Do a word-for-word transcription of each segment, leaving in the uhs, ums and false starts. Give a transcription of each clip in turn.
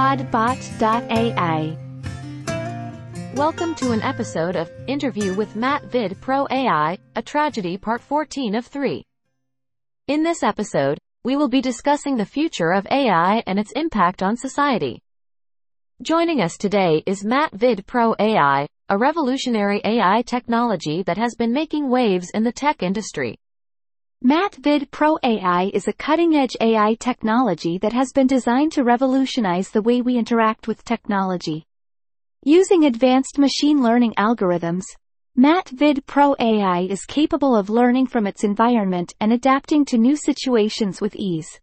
Podbot dot A I. Welcome to an episode of Interview with Matt Vid Pro A I, a Tragedy Part fourteen of three. In this episode, we will be discussing the future of A I and its impact on society. Joining us today is Matt Vid Pro A I, a revolutionary A I technology that has been making waves in the tech industry. Matt Vid Pro A I is a cutting-edge A I technology that has been designed to revolutionize the way we interact with technology. Using advanced machine learning algorithms, Matt Vid Pro A I is capable of learning from its environment and adapting to new situations with ease.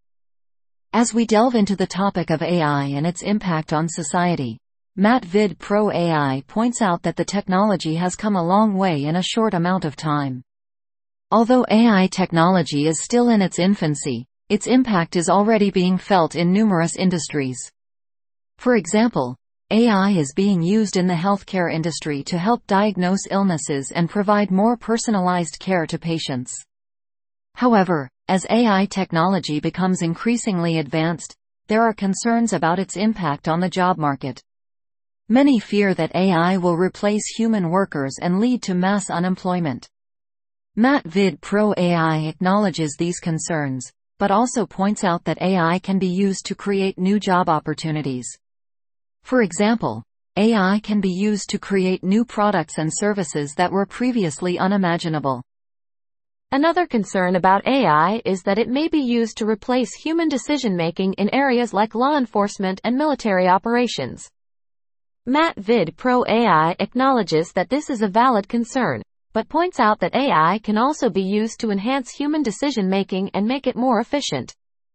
As we delve into the topic of A I and its impact on society, Matt Vid Pro A I points out that the technology has come a long way in a short amount of time. Although A I technology is still in its infancy, its impact is already being felt in numerous industries. For example, A I is being used in the healthcare industry to help diagnose illnesses and provide more personalized care to patients. However, as A I technology becomes increasingly advanced, there are concerns about its impact on the job market. Many fear that A I will replace human workers and lead to mass unemployment. Matt Vid Pro A I acknowledges these concerns, but also points out that A I can be used to create new job opportunities. For example, A I can be used to create new products and services that were previously unimaginable. Another concern about A I is that it may be used to replace human decision-making in areas like law enforcement and military operations. Matt Vid Pro A I acknowledges that this is a valid concern, but points out that A I can also be used to enhance human decision-making and make it more efficient.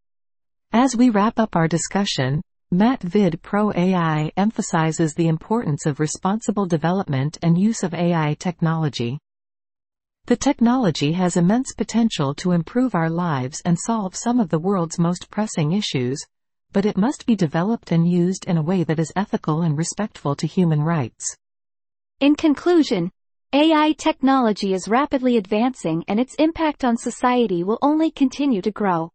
As we wrap up our discussion, Matt Vid Pro A I emphasizes the importance of responsible development and use of A I technology. The technology has immense potential to improve our lives and solve some of the world's most pressing issues, but it must be developed and used in a way that is ethical and respectful to human rights. In conclusion, A I technology is rapidly advancing and its impact on society will only continue to grow.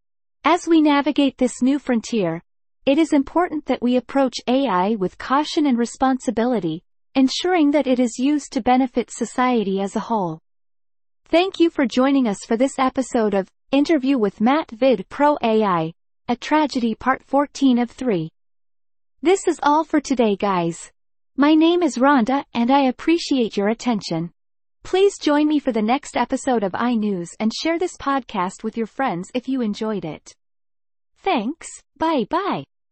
As we navigate this new frontier, it is important that we approach A I with caution and responsibility, ensuring that it is used to benefit society as a whole. Thank you for joining us for this episode of Interview with Matt Vid Pro A I, a Tragedy Part fourteen of three. This is all for today, guys. My name is Rhonda, and I appreciate your attention. Please join me for the next episode of iNews and share this podcast with your friends if you enjoyed it. Thanks, bye bye.